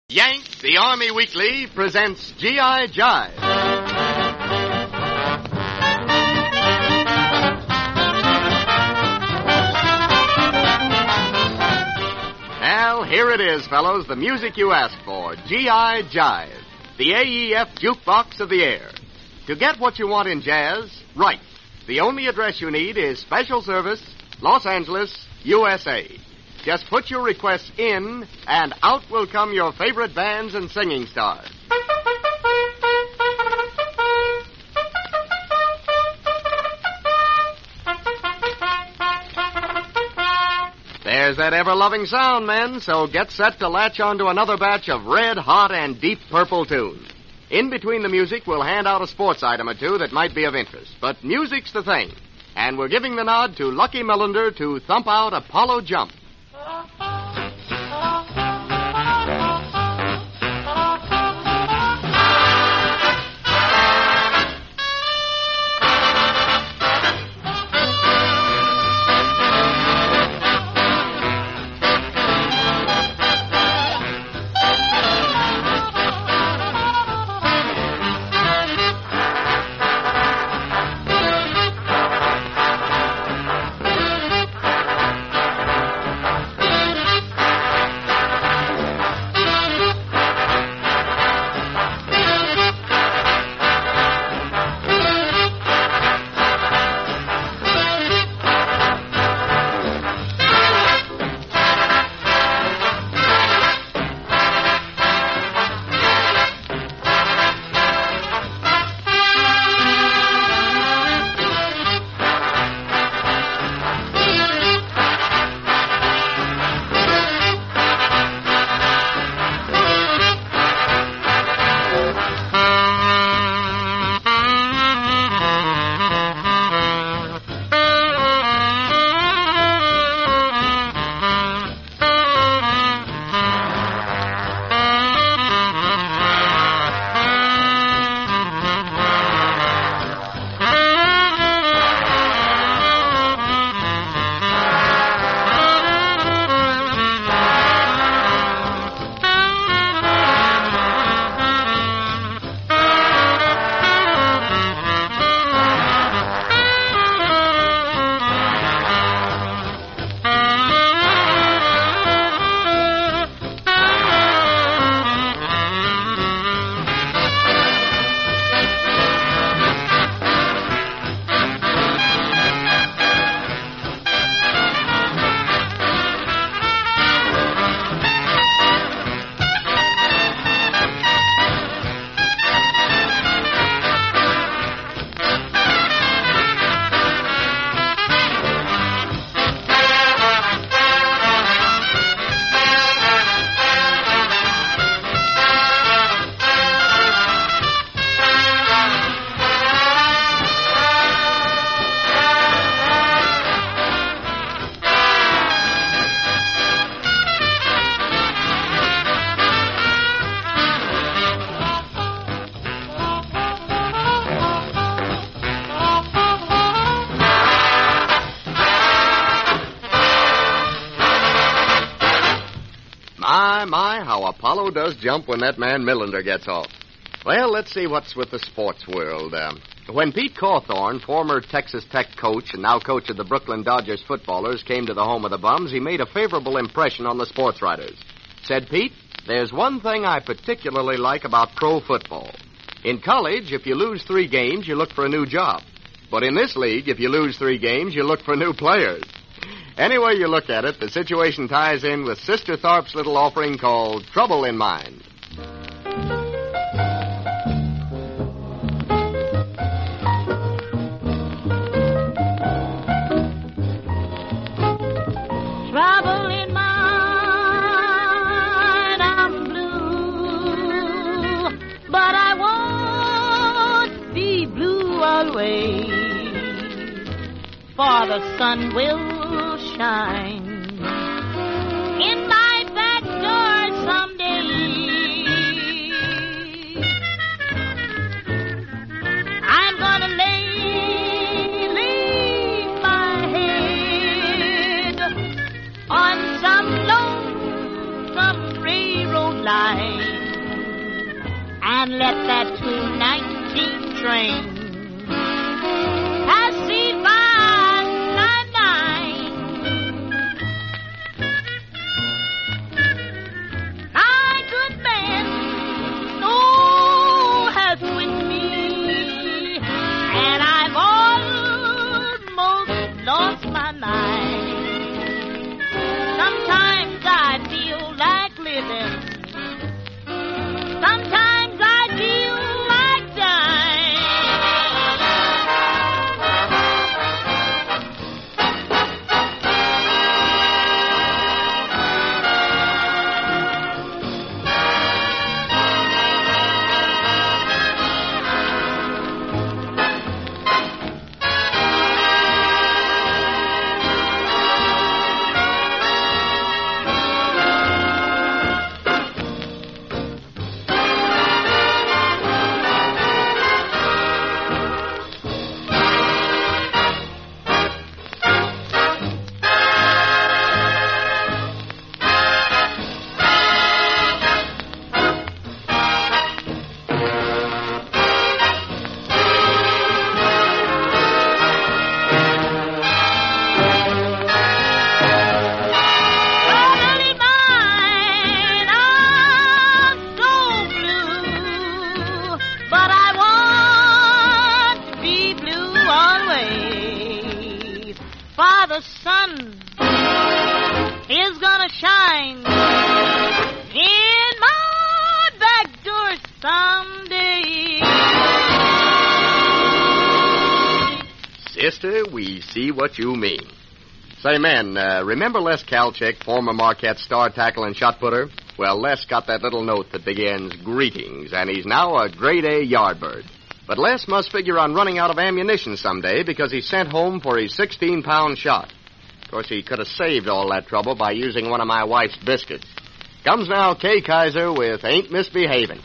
Yank, the Army Weekly, presents G.I. Jive. Well, here it is, fellows, the music you asked for, G.I. Jive, the AEF jukebox of the air. To get what you want in jazz, write. The only address you need is Special Service, Los Angeles, USA. Just put your requests in, and out will come your favorite bands and singing stars. There's that ever-loving sound, men, so get set to latch onto another batch of red, hot, and deep purple tunes. In between the music, we'll hand out a sports item or two that might be of interest. But music's the thing. And we're giving the nod to Lucky Millender to thump out Apollo Jump. My, how Apollo does jump when that man Millender gets off. Well, let's see what's with the sports world. When Pete Cawthorn, former Texas Tech coach and now coach of the Brooklyn Dodgers footballers, came to the home of the Bums, he made a favorable impression on the sports writers. Said Pete, there's one thing I particularly like about pro football. In college, if you lose 3 games, you look for a new job. But in this league, if you lose 3 games, you look for new players. Any way you look at it, the situation ties in with Sister Tharp's little offering called Trouble in Mind. Trouble in mind, I'm blue, but I won't be blue always, for the sun will shine in my back door someday. I'm gonna lay my head on some lonesome railroad line. and let that 219 train pass me by 99. My good man, oh, has with me, and I've almost lost my mind. Sometimes I feel like living. Sometimes I feel like dying. The sun is gonna shine in my back door someday. Sister, we see what you mean. Say, man, remember Les Kalchik, former Marquette star tackle and shot putter? Well, Les got that little note that begins, "Greetings," and he's now a grade A yardbird. But Les must figure on running out of ammunition someday because he's sent home for his 16-pound shot. Of course, he could have saved all that trouble by using one of my wife's biscuits. Comes now Kay Kaiser with Ain't Misbehavin'.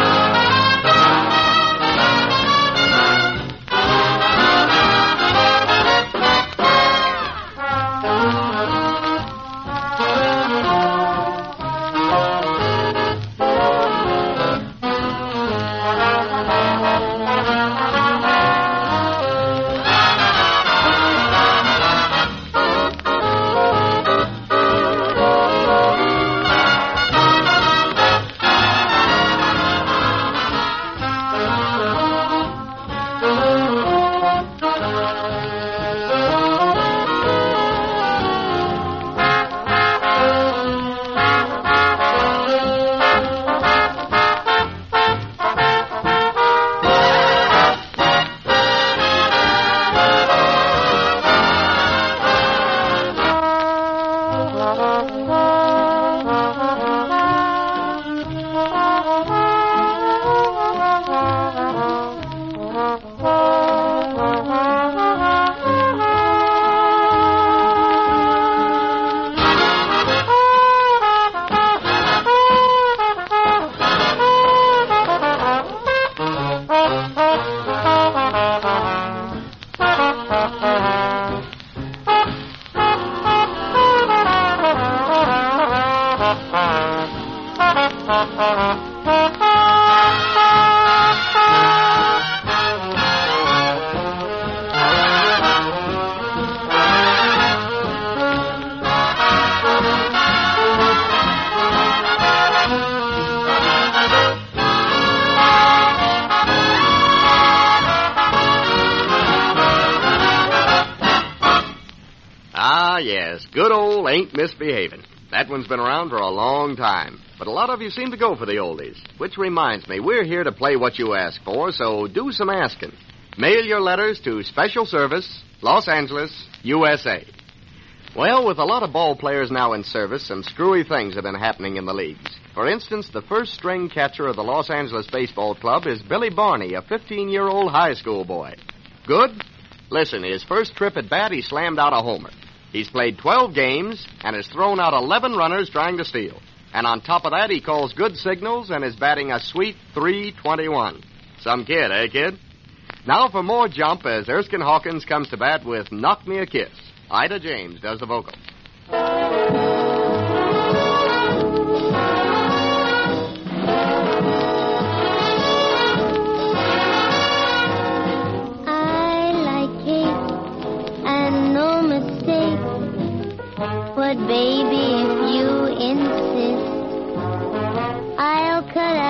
Ah, yes, good old Ain't Misbehavin'. That one's been around for a long time. But a lot of you seem to go for the oldies. Which reminds me, we're here to play what you ask for, so do some asking. Mail your letters to Special Service, Los Angeles, USA. Well, with a lot of ball players now in service, some screwy things have been happening in the leagues. For instance, the first string catcher of the Los Angeles Baseball Club is Billy Barney, a 15-year-old high school boy. Good? Listen, his first trip at bat, he slammed out a homer. He's played 12 games and has thrown out 11 runners trying to steal. And on top of that, he calls good signals and is batting a sweet .321. Some kid, eh, kid? Now for more jump as Erskine Hawkins comes to bat with Knock Me a Kiss. Ida James does the vocal.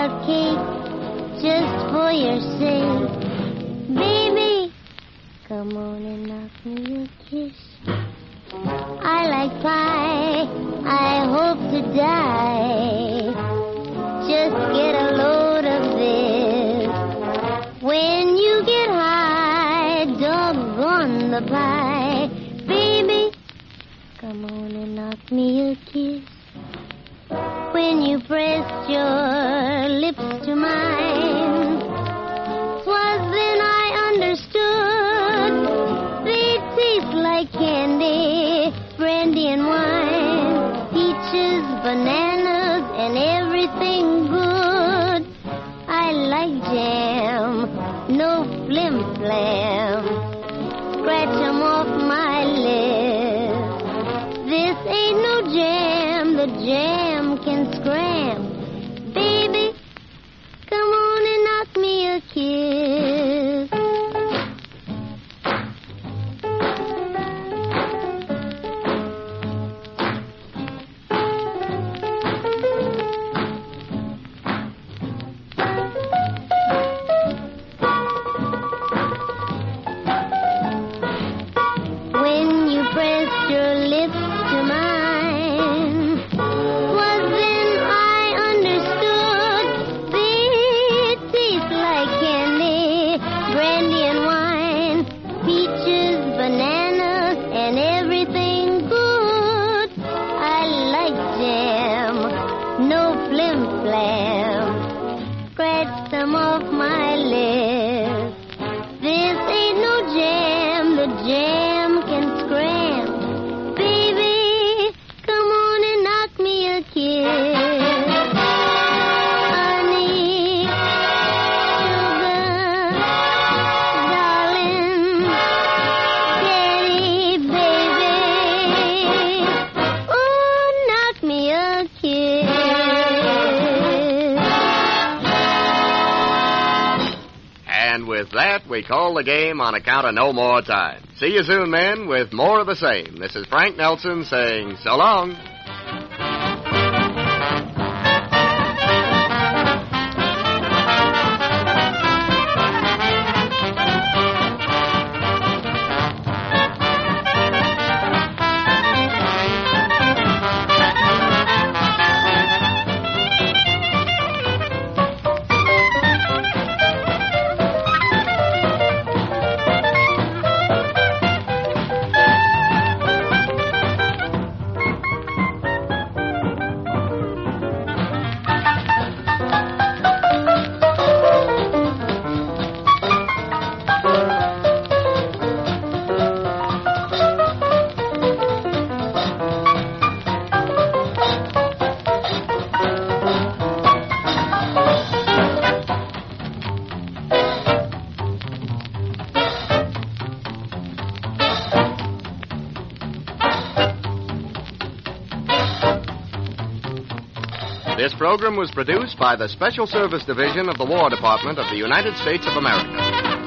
about cake just for your sake. Baby, come on and knock me a kiss. I like pie, I hope to die. Just get a load of this. When you get high, doggone the pie. Baby, come on and knock me a kiss. When you pressed your lips to mine, 'twas then I understood they taste like candy, brandy and wine, peaches, bananas, and everything good. I like jam, no flim-flam. Scratch 'em off my list. This ain't no jam, the jam can scram. Baby, come on and knock me a kiss. When you pressed your lips to mine, 'twas then I understood they taste like candy, brandy and wine, peaches, bananas, and everything good. I like jam, no flim-flam. Scratch some off my list. This ain't no jam, the jam can scram. Baby, come on and knock me a kiss. Honey, sugar, darling, daddy, baby. Oh, knock me a kiss. And with that, we call the game on account of no more time. See you soon, men, with more of the same. This is Frank Nelson saying so long. This program was produced by the Special Service Division of the War Department of the United States of America.